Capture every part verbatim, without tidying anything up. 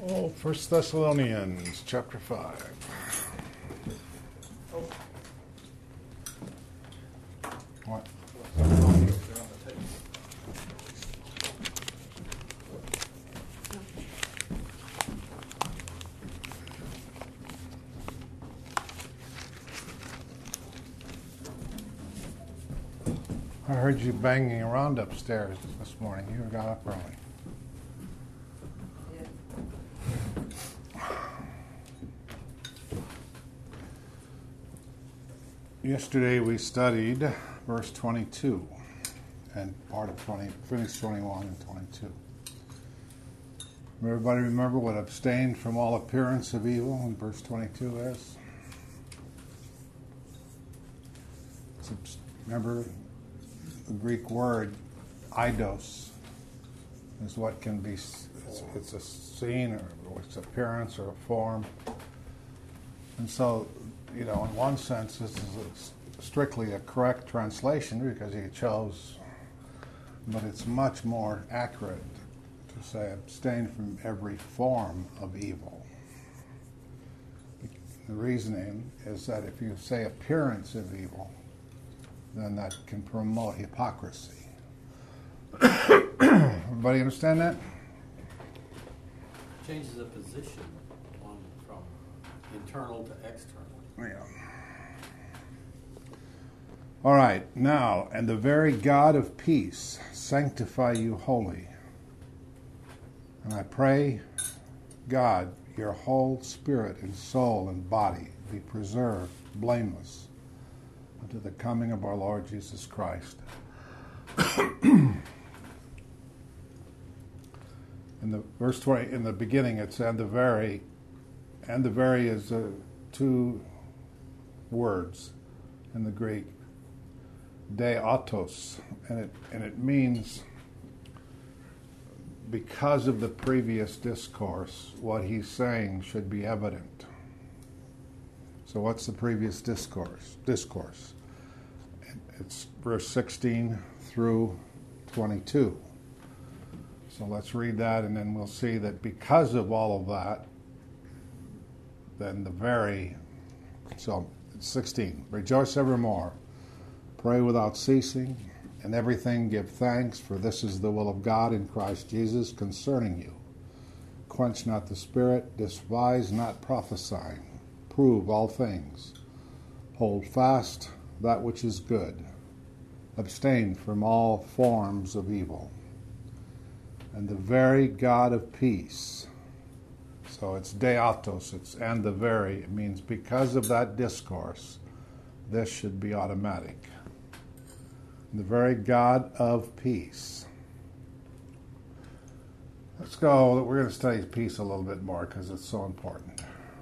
Oh, First Thessalonians chapter five. Oh. What? I heard you banging around upstairs this morning. You got up early. Yesterday we studied verse twenty-two and part of twenty, finished twenty-one and twenty-two. Everybody remember what abstain from all appearance of evil in verse twenty-two is? It's, remember the Greek word eidos is what can be, it's, it's a scene or it's appearance or a form. And so, you know, in one sense, this is a, strictly a correct translation because he chose, but it's much more accurate to say abstain from every form of evil. The reasoning is that if you say appearance of evil, then that can promote hypocrisy. Everybody understand that? Changes the position on from internal to external. Yeah. All right, now, and the very God of peace sanctify you wholly. And I pray, God, your whole spirit and soul and body be preserved blameless unto the coming of our Lord Jesus Christ. In the verse twenty, in the beginning, it's and the very, and the very is uh, two words in the Greek, de autos, and it and it means because of the previous discourse, what he's saying should be evident. So what's the previous discourse? Discourse. It's verse sixteen through twenty-two. So let's read that, and then we'll see that because of all of that, then the very, so sixteen, rejoice evermore, pray without ceasing, and everything give thanks, for this is the will of God in Christ Jesus concerning you. Quench not the spirit, despise not prophesying, prove all things, hold fast that which is good, abstain from all forms of evil. And the very God of peace, so it's de autos, it's and the very, it means because of that discourse, this should be automatic. The very God of peace. Let's go, we're going to study peace a little bit more because it's so important.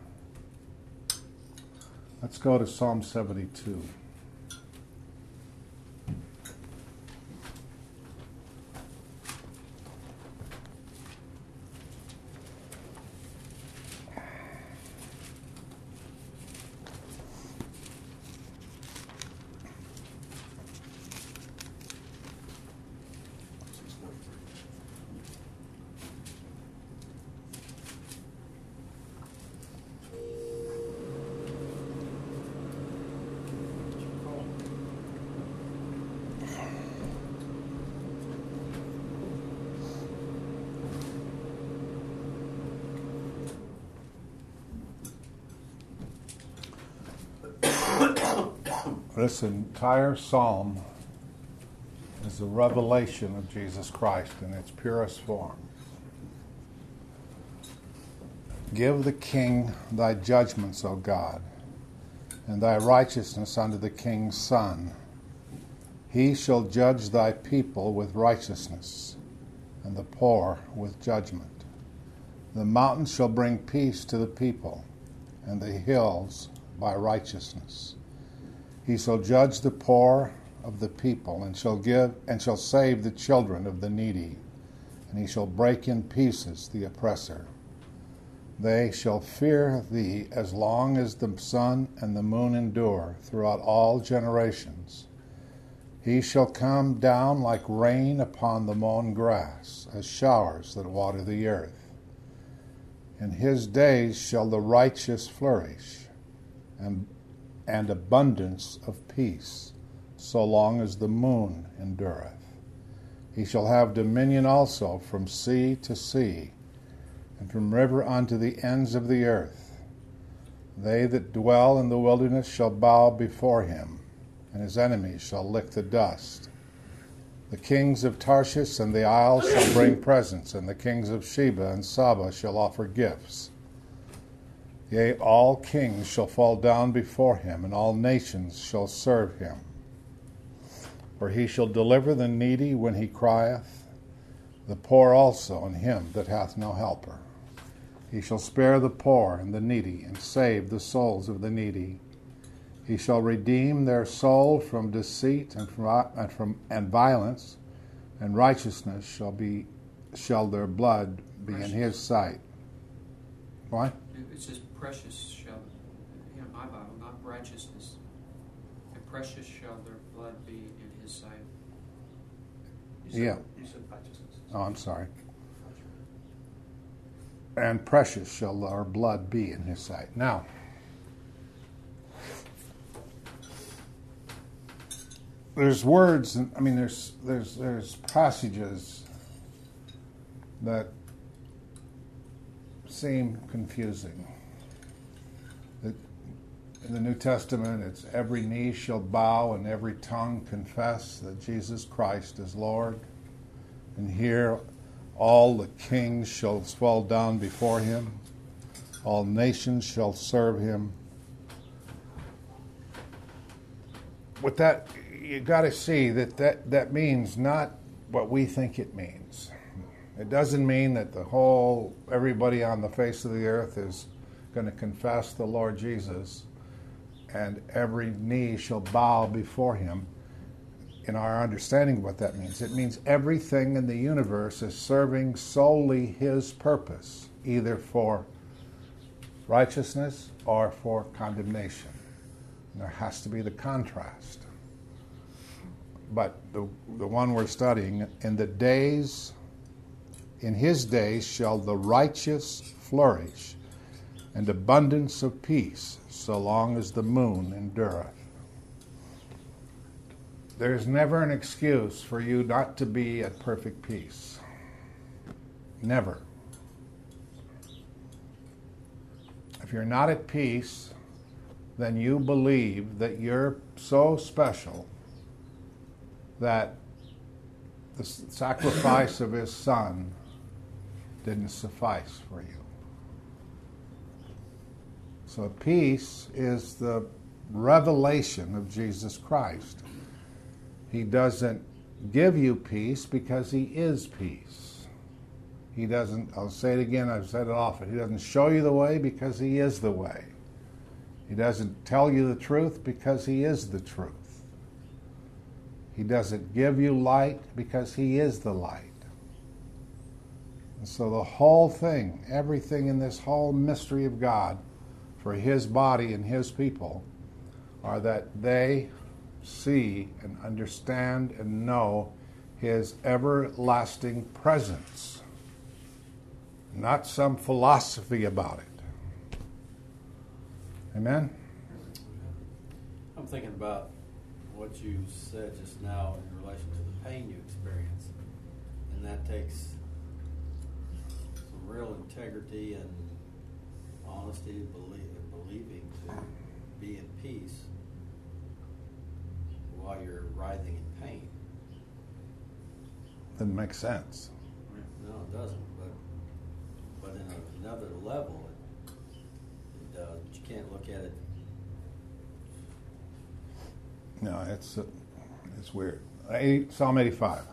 Let's go to Psalm seventy-two. This entire psalm is a revelation of Jesus Christ in its purest form. Give the king thy judgments, O God, and thy righteousness unto the king's son. He shall judge thy people with righteousness, and the poor with judgment. The mountains shall bring peace to the people, and the hills by righteousness. He shall judge the poor of the people, and shall give and shall save the children of the needy, and he shall break in pieces the oppressor. They shall fear thee as long as the sun and the moon endure throughout all generations. He shall come down like rain upon the mown grass, as showers that water the earth. In his days shall the righteous flourish, and, and abundance of peace, so long as the moon endureth. He shall have dominion also from sea to sea, and from river unto the ends of the earth. They that dwell in the wilderness shall bow before him, and his enemies shall lick the dust. The kings of Tarshish and the isles shall bring presents, and the kings of Sheba and Saba shall offer gifts. Yea, all kings shall fall down before him, and all nations shall serve him. For he shall deliver the needy when he crieth, the poor also, and him that hath no helper. He shall spare the poor and the needy, and save the souls of the needy. He shall redeem their soul from deceit and from and, from, and violence, and righteousness shall be shall their blood be precious in his sight. What? It says precious shall, in my Bible, not righteousness. And precious shall their blood be in his sight. You said, yeah. You said righteousness. Oh, I'm sorry. And precious shall our blood be in his sight. Now, there's words, I mean, there's there's there's passages that seem confusing. That in the New Testament, it's every knee shall bow and every tongue confess that Jesus Christ is Lord. And here, all the kings shall fall down before him. All nations shall serve him. With that, you got to see that, that that means not what we think it means. It doesn't mean that the whole, everybody on the face of the earth is going to confess the Lord Jesus and every knee shall bow before him. In our understanding of what that means, it means everything in the universe is serving solely his purpose, either for righteousness or for condemnation. And there has to be the contrast. But the the one we're studying, in the days, in his days shall the righteous flourish, and abundance of peace, so long as the moon endureth. There's never an excuse for you not to be at perfect peace. Never. If you're not at peace, then you believe that you're so special that the sacrifice of his son didn't suffice for you. So peace is the revelation of Jesus Christ. He doesn't give you peace because he is peace. He doesn't, I'll say it again, I've said it often, he doesn't show you the way because he is the way. He doesn't tell you the truth because he is the truth. He doesn't give you light because he is the light. And so the whole thing, everything in this whole mystery of God for his body and his people are that they see and understand and know his everlasting presence, not some philosophy about it. Amen? I'm thinking about what you said just now in relation to the pain you experience, and that takes some real integrity and honesty, believe, believing to be in peace while you're writhing in pain. Doesn't make sense. No, it doesn't. But but in a, another level, it, it does. But you can't look at it. No, it's uh, it's weird. Eight, Psalm eighty-five.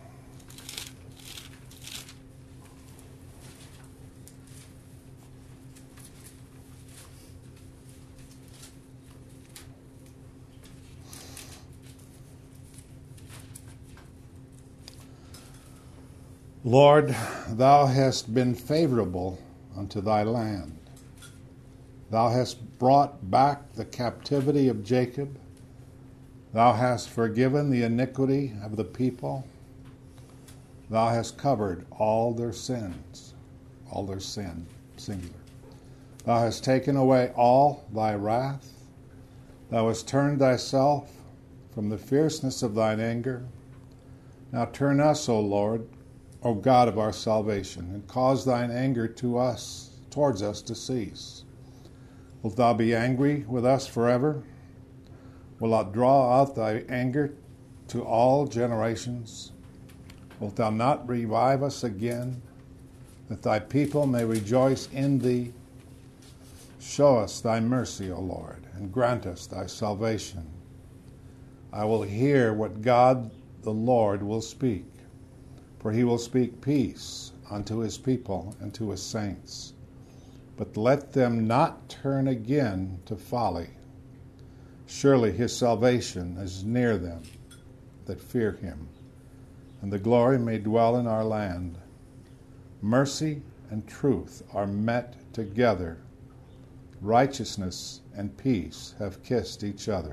Lord, thou hast been favorable unto thy land. Thou hast brought back the captivity of Jacob. Thou hast forgiven the iniquity of the people. Thou hast covered all their sins, all their sin. singular. Thou hast taken away all thy wrath. Thou hast turned thyself from the fierceness of thine anger. Now turn us, O Lord, O God of our salvation, and cause thine anger to us, towards us, to cease. Wilt thou be angry with us forever? Wilt thou draw out thy anger to all generations? Wilt thou not revive us again, that thy people may rejoice in thee? Show us thy mercy, O Lord, and grant us thy salvation. I will hear what God the Lord will speak, for he will speak peace unto his people and to his saints. But let them not turn again to folly. Surely his salvation is near them that fear him, and the glory may dwell in our land. Mercy and truth are met together. Righteousness and peace have kissed each other.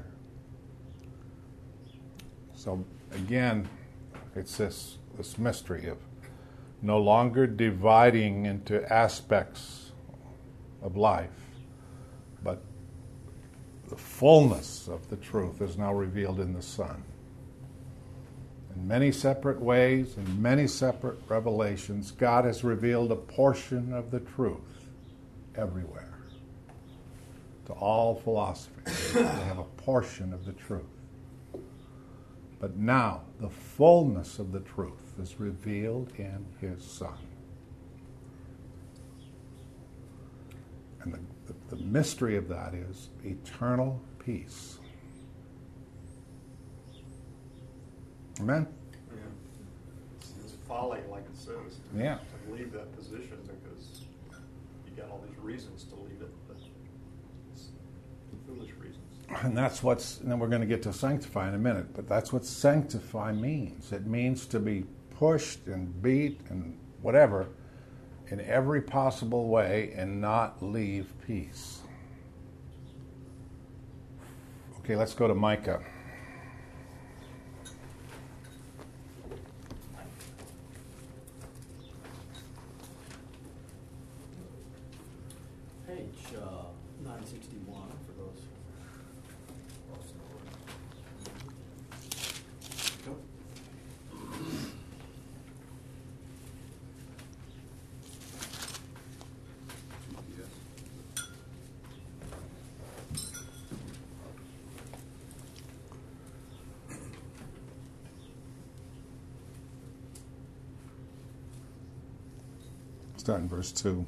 So again, it's this, this mystery of no longer dividing into aspects of life, but the fullness of the truth is now revealed in the Son. In many separate ways, in many separate revelations, God has revealed a portion of the truth everywhere. To all philosophies, they have a portion of the truth. But now, the fullness of the truth is revealed in his Son. And the, the, the mystery of that is eternal peace. Amen? Yeah. It's, it's folly, like it says. Yeah. To leave that position because you got all these reasons to leave it, but it's foolish reasons. And that's what's, and then we're going to get to sanctify in a minute, but that's what sanctify means. It means to be pushed and beat and whatever in every possible way and not leave peace. Okay, let's go to Micah. Page uh, nine sixty-one for those. Go. Start in verse two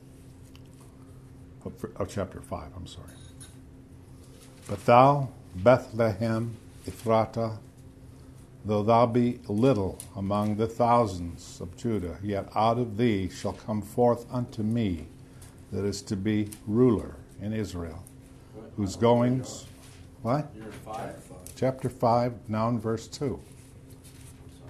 of, of chapter five, I'm sorry. But thou, Bethlehem Ephratah, though thou be little among the thousands of Judah, yet out of thee shall come forth unto me that is to be ruler in Israel, What? whose goings... What? You're in five. Chapter five, now in verse two. I'm sorry.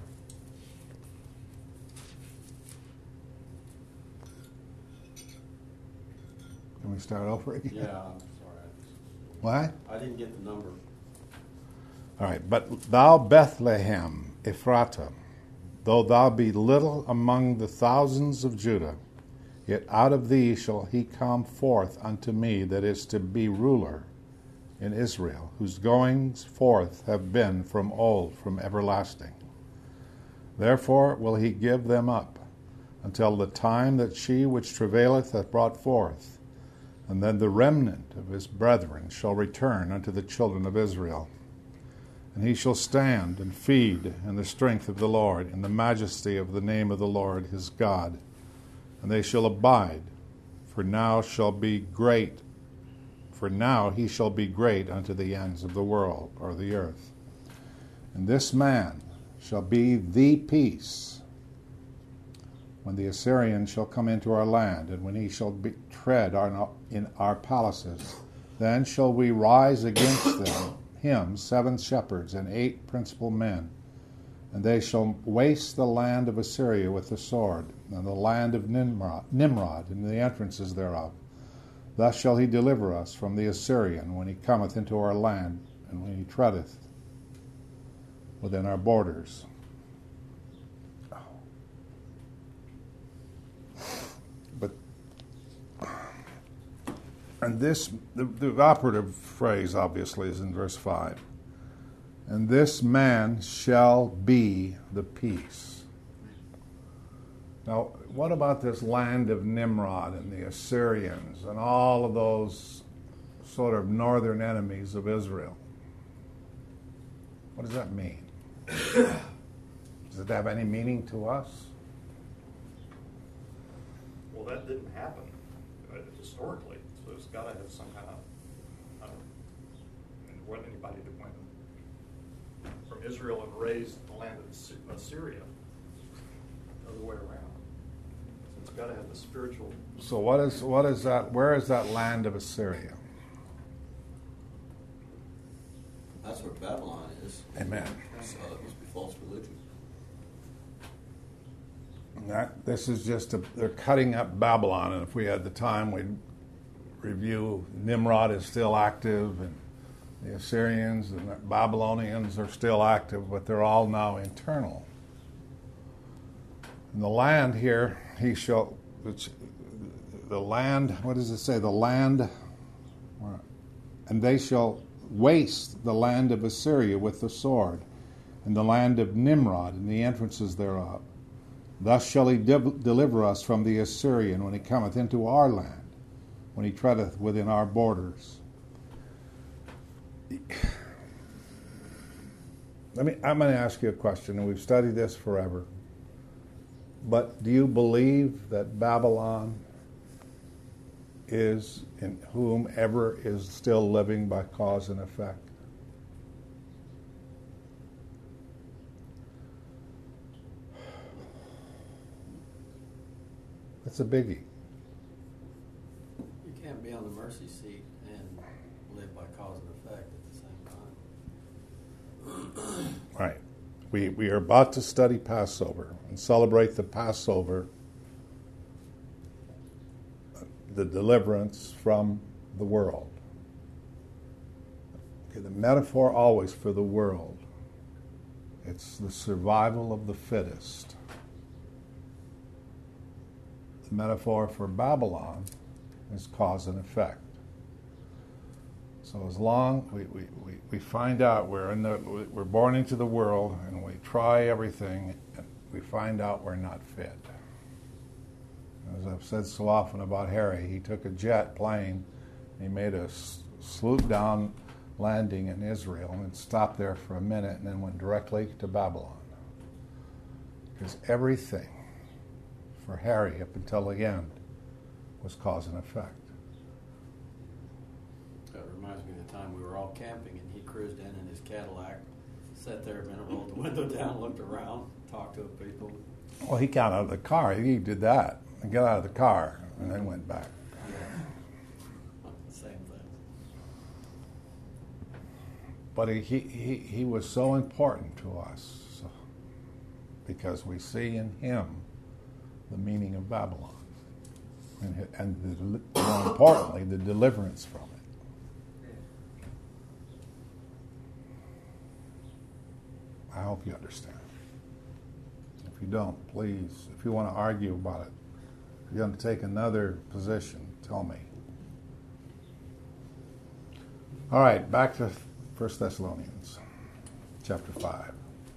Can we start over again? Yeah, I'm sorry. I just- What? I didn't get the number. All right. But thou, Bethlehem Ephratah, though thou be little among the thousands of Judah, yet out of thee shall he come forth unto me that is to be ruler in Israel, whose goings forth have been from old, from everlasting. Therefore will he give them up until the time that she which travaileth hath brought forth, and then the remnant of his brethren shall return unto the children of Israel. And he shall stand and feed in the strength of the Lord, in the majesty of the name of the Lord his God. And they shall abide, for now shall be great, for now he shall be great unto the ends of the world, or the earth. And this man shall be the peace, when the Assyrian shall come into our land, and when he shall be, tread our, in our palaces, then shall we rise against them, him, seven shepherds and eight principal men, and they shall waste the land of Assyria with the sword, and the land of Nimrod, Nimrod and the entrances thereof. Thus shall he deliver us from the Assyrian when he cometh into our land, and when he treadeth within our borders. But And this, the, the operative phrase obviously is in verse five. And this man shall be the peace. Now, what about this land of Nimrod and the Assyrians and all of those sort of northern enemies of Israel? What does that mean? Does it have any meaning to us? Well, that didn't happen uh, historically, so it's got to have some kind of, I don't know, I mean, what anybody that went from Israel and raised the land of Sy- Assyria, the other way around. So it's got to have the spiritual. So what is what is that? Where is that land of Assyria? That's where Babylon is. Amen. So it must be false religion. That, this is just a, they're cutting up Babylon, and if we had the time, we'd review. Nimrod is still active, and the Assyrians and the Babylonians are still active, but they're all now internal. And the land here, he shall, which, the land, what does it say? The land, and they shall waste the land of Assyria with the sword, and the land of Nimrod and the entrances thereof. Thus shall he de- deliver us from the Assyrian when he cometh into our land, when he treadeth within our borders. Let me, I'm going to ask you a question, and we've studied this forever. But do you believe that Babylon is in whomever is still living by cause and effect? That's a biggie. You can't be on the mercy seat and live by cause and effect at the same time. Right. We we are about to study Passover and celebrate the Passover, the deliverance from the world. Okay, the metaphor always for the world. It's the survival of the fittest. The metaphor for Babylon is cause and effect. So as long we, we, we, we find out we're in the we're born into the world and we try everything and we find out we're not fit. As I've said so often about Harry, he took a jet plane, he made a swoop down landing in Israel and stopped there for a minute and then went directly to Babylon. Because everything for Harry up until the end was cause and effect. That reminds me of the time we were all camping and he cruised in in his Cadillac, sat there a minute, rolled the window down, looked around, talked to people. Well, he got out of the car. He did that. He got out of the car and then went back. Same thing. But he, he, he, he was so important to us so, because we see in him the meaning of Babylon and, and the, more importantly, the deliverance from it. I hope you understand. If you don't, please, if you want to argue about it, if you're going to take another position, tell me. All right, back to First Thessalonians, chapter five.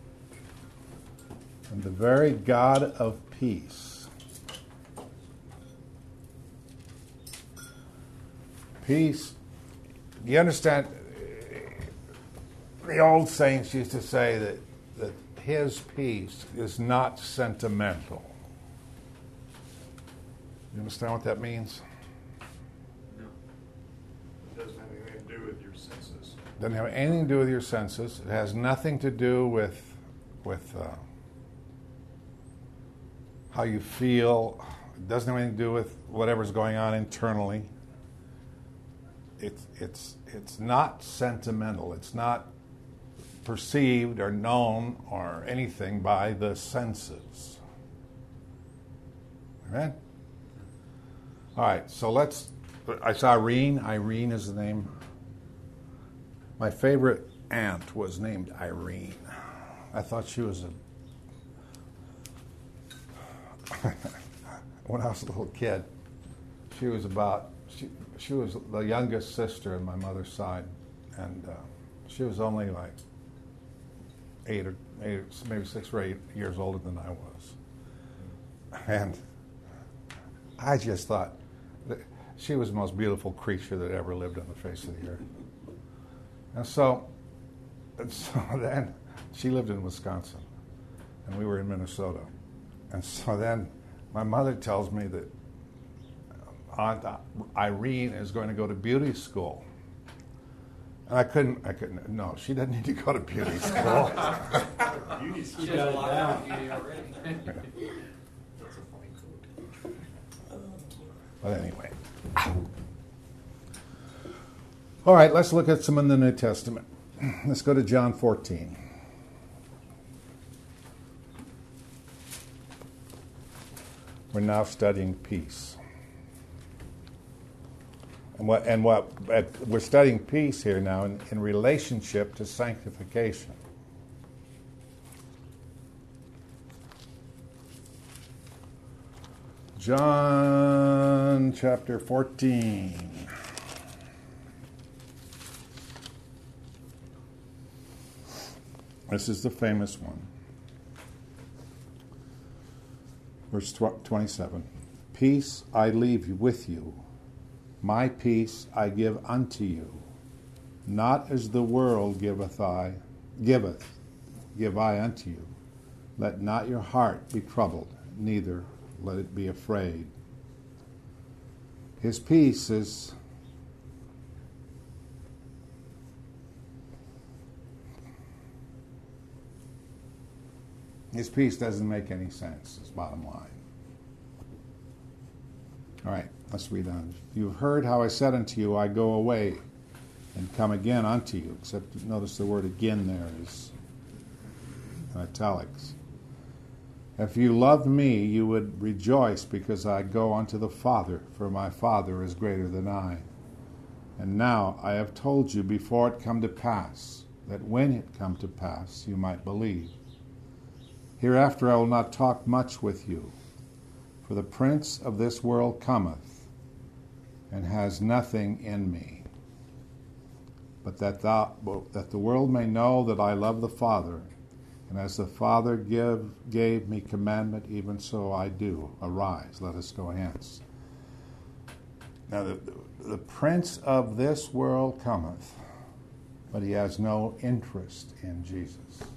And the very God of peace. Peace, you understand, the old saints used to say that, that his peace is not sentimental. You understand what that means? No. It doesn't have anything to do with your senses. Doesn't have anything to do with your senses. It has nothing to do with with uh, how you feel. It doesn't have anything to do with whatever's going on internally. It's it's it's not sentimental. It's not perceived or known or anything by the senses. Amen? All right, so let's, I saw Irene. Irene is the name. My favorite aunt was named Irene. I thought she was a, when I was a little kid, she was about she, she was the youngest sister on my mother's side, and uh, she was only like eight or eight, maybe six or eight years older than I was. And I just thought that she was the most beautiful creature that ever lived on the face of the earth. And so, and so then she lived in Wisconsin, and we were in Minnesota. And so then my mother tells me that Aunt Irene is going to go to beauty school. And I couldn't, I couldn't, no, she doesn't need to go to beauty school. Beauty She school. got does it a lot down. of beauty already. That's a funny quote. But anyway. All right, let's look at some in the New Testament. Let's go to John fourteen. We're now studying peace. And what and what at, we're studying peace here now in, in relationship to sanctification. John chapter fourteen. This is the famous one. Verse twenty-seven. Peace I leave with you. My peace I give unto you. Not as the world giveth I, giveth, give I unto you. Let not your heart be troubled, neither let it be afraid. His peace is His peace doesn't make any sense, is bottom line. All right, let's read on. You've heard how I said unto you, I go away and come again unto you. Except notice the word again there is in italics. If you loved me, you would rejoice because I go unto the Father, for my Father is greater than I. And now I have told you before it come to pass, that when it come to pass you might believe. Hereafter I will not talk much with you, for the prince of this world cometh, and has nothing in me. But that, thou, that the world may know that I love the Father, and as the Father give, gave me commandment, even so I do. Arise, let us go hence. Now the, the prince of this world cometh, but he has no interest in Jesus.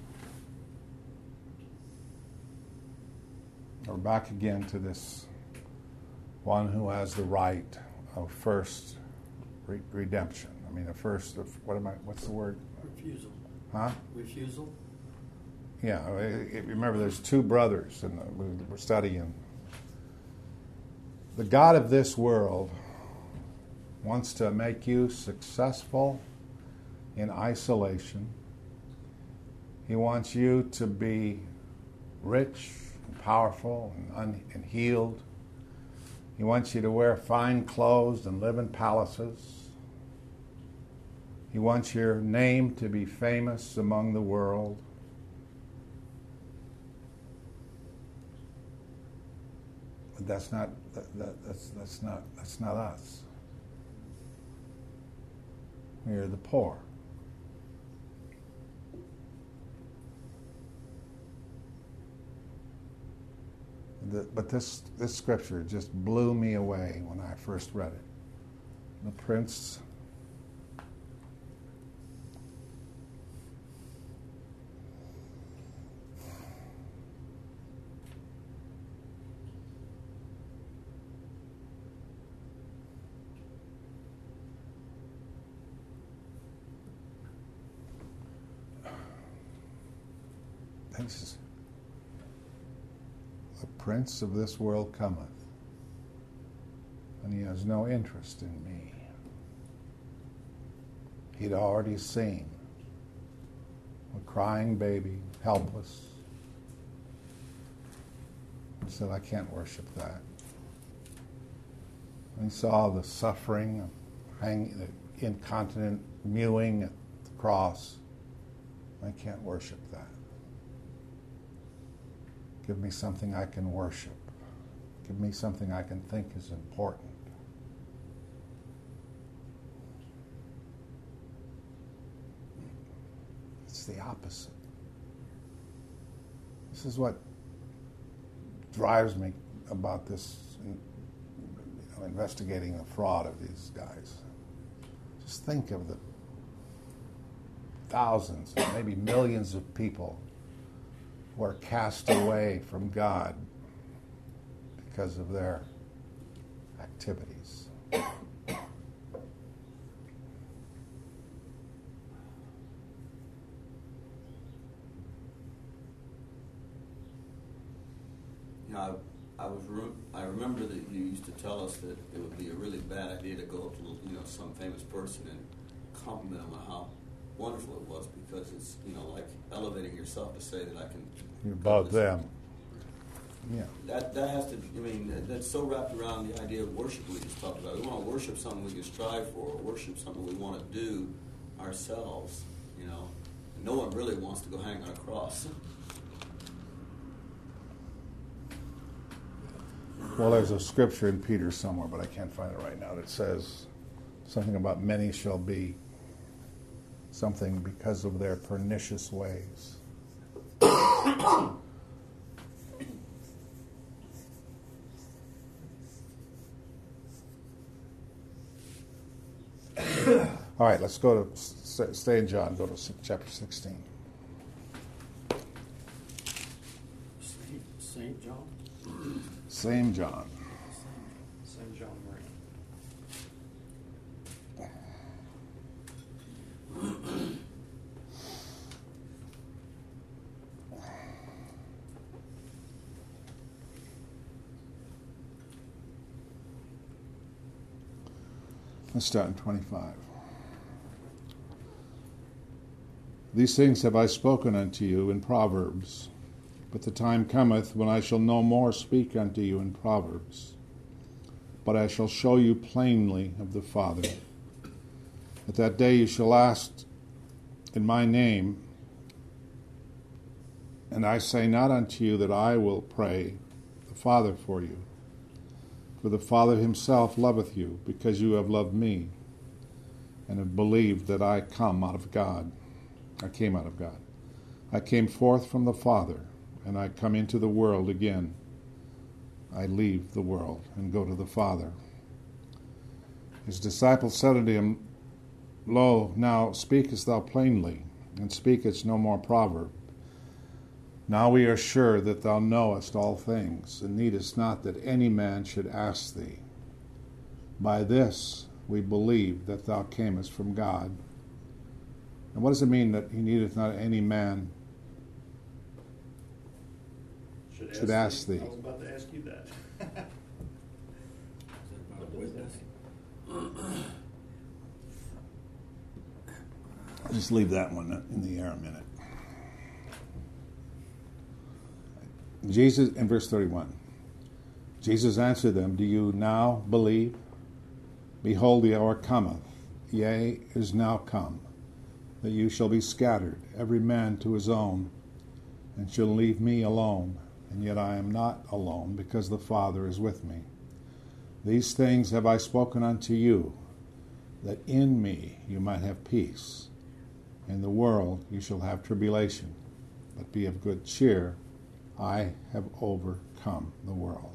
We're back again to this one who has the right of first re- redemption. I mean, the first of, what am I, what's the word? Refusal. Huh? Refusal? Yeah, if you remember, there's two brothers, and we're studying. The God of this world wants to make you successful in isolation. He wants you to be rich, powerful and, un- and healed. He wants you to wear fine clothes and live in palaces. He wants your name to be famous among the world. But that's not that, that, that's that's not that's not us. We are the poor. The, but this, this scripture just blew me away when I first read it. The prince this is the prince of this world cometh, and he has no interest in me. He'd already seen a crying baby, helpless. He said, I can't worship that. And he saw the suffering, hanging, the incontinent mewing at the cross. I can't worship that. Give me something I can worship. Give me something I can think is important. It's the opposite. This is what drives me about this, you know, investigating the fraud of these guys. Just think of the thousands, maybe millions of people who are cast away from God because of their activities. You know, I, I was re- I remember that you used to tell us that it would be a really bad idea to go up to, you know, some famous person and compliment them on how wonderful it was, because it's, you know, like elevating yourself to say that I can. About them. Yeah. That that has to. I mean, that's so wrapped around the idea of worship we just talked about. We want to worship something we can strive for, or worship something we want to do ourselves. You know, and no one really wants to go hang on a cross. Well, there's a scripture in Peter somewhere, but I can't find it right now, that says something about many shall be something because of their pernicious ways. All right, let's go to, stay in John, go to chapter sixteen. Saint John? Same John. Saint John Marine. Let's start in twenty-five. These things have I spoken unto you in Proverbs, but the time cometh when I shall no more speak unto you in Proverbs, but I shall show you plainly of the Father. At that day you shall ask in my name, and I say not unto you that I will pray the Father for you, for the Father himself loveth you, because you have loved me, and have believed that I come out of God. I came out of God. I came forth from the Father, and I come into the world again. I leave the world and go to the Father. His disciples said unto him, Lo, now speakest thou plainly, and speakest no more proverb. Now we are sure that thou knowest all things, and needest not that any man should ask thee. By this we believe that thou camest from God. And what does it mean that he needeth not any man Should, should ask thee? I was about to ask you that. Is that about a witness? I'll just leave that one in the air a minute. Jesus, in verse thirty-one, Jesus answered them, Do you now believe? Behold, the hour cometh, yea, is now come, that you shall be scattered, every man to his own, and shall leave me alone. And yet I am not alone, because the Father is with me. These things have I spoken unto you, that in me you might have peace. In the world you shall have tribulation, but be of good cheer. I have overcome the world.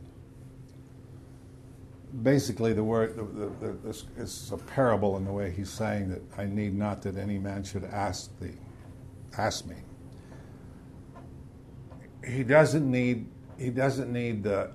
Basically, the word the, the, the, this is a parable in the way he's saying that I need not that any man should ask thee, ask me. He doesn't need. He doesn't need the.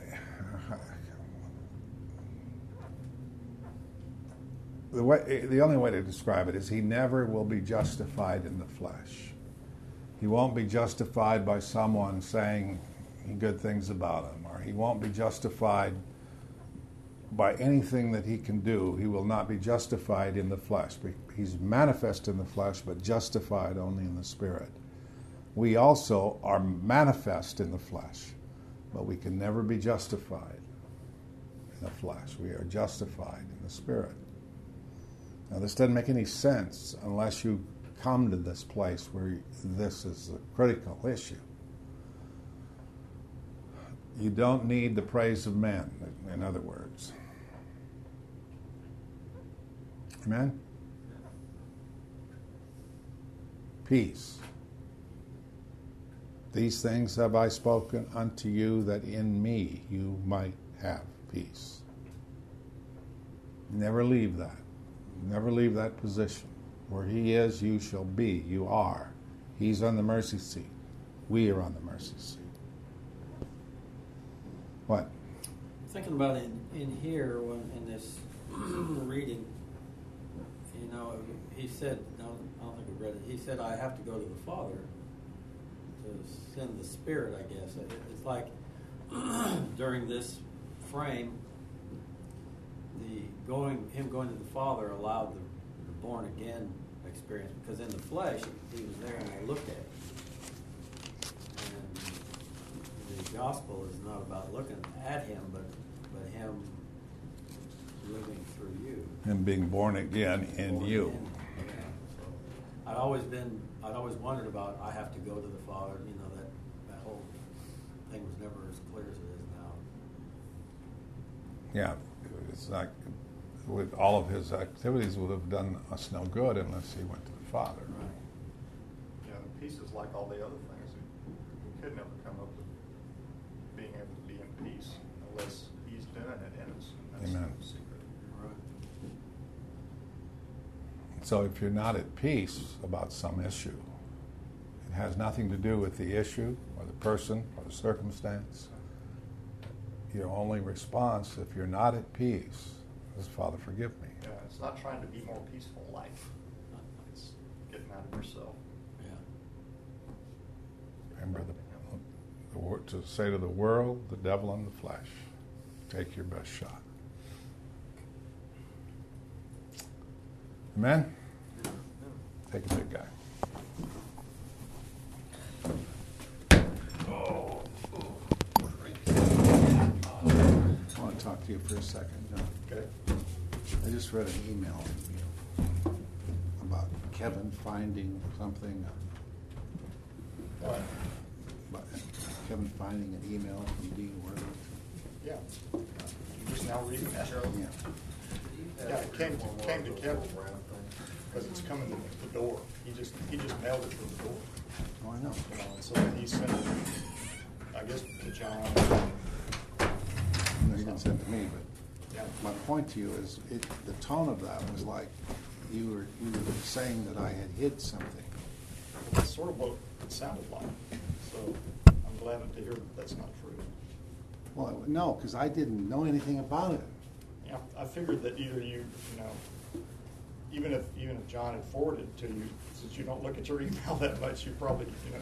The way, the only way to describe it is he never will be justified in the flesh. He won't be justified by someone saying good things about him, or he won't be justified by anything that he can do. He will not be justified in the flesh. He's manifest in the flesh, but justified only in the Spirit. We also are manifest in the flesh, but we can never be justified in the flesh. We are justified in the Spirit. Now, this doesn't make any sense unless you come to this place where this is a critical issue. You don't need the praise of men, in other words. Amen? peace. These things have I spoken unto you, that in me you might have peace. Never leave that. Never leave that position. Where he is, you shall be. You are. He's on the mercy seat. We are on the mercy seat. What? Thinking about in, in here, when in this reading, you know, he said, no, I don't think we read it, he said, I have to go to the Father to send the Spirit, I guess. It, it's like during this frame, the going, him going to the Father allowed the, the born again experience, because in the flesh, he was there and I looked at it. And the gospel is not about looking at him, but, but him living through you. And being born again in Born you. again. Yeah. So I'd always been, I'd always wondered about, I have to go to the Father, you know, that, that whole thing was never as clear as it is now. Yeah, it's like with all of his activities would have done us no good unless he went to the Father. Right. Yeah, and peace is like all the other things. We could never come up with being able to be in peace unless he's doing it in us. And that's Amen. the secret. Right. So if you're not at peace about some issue, it has nothing to do with the issue or the person or the circumstance. Your only response, if you're not at peace, is, Father, forgive me. Yeah, it's not trying to be more peaceful life. It's getting out of yourself. Yeah. Remember the, the word to say to the world, the devil, and the flesh, take your best shot. Amen? Take a big guy. I want to talk to you for a second, John. Okay. I just read an email about Kevin finding something. What? About Kevin finding an email from Dean Worthington. Yeah. You just now reading that? Yeah. Yeah, it came, came to Kevin because it's coming to the door. He just, he just mailed it to the door. Oh, I know. You know, and so then he sent it, I guess, to John. No, he didn't send it to me, but Yeah. my point to you is, it, the tone of that was like you were you were saying that I had hid something. That's sort of what it sounded like. So I'm glad to hear that that's not true. Well, no, because I didn't know anything about it. Yeah, I figured that either you, you know, even if even if John had forwarded it to you, since you don't look at your email that much, you probably, you know,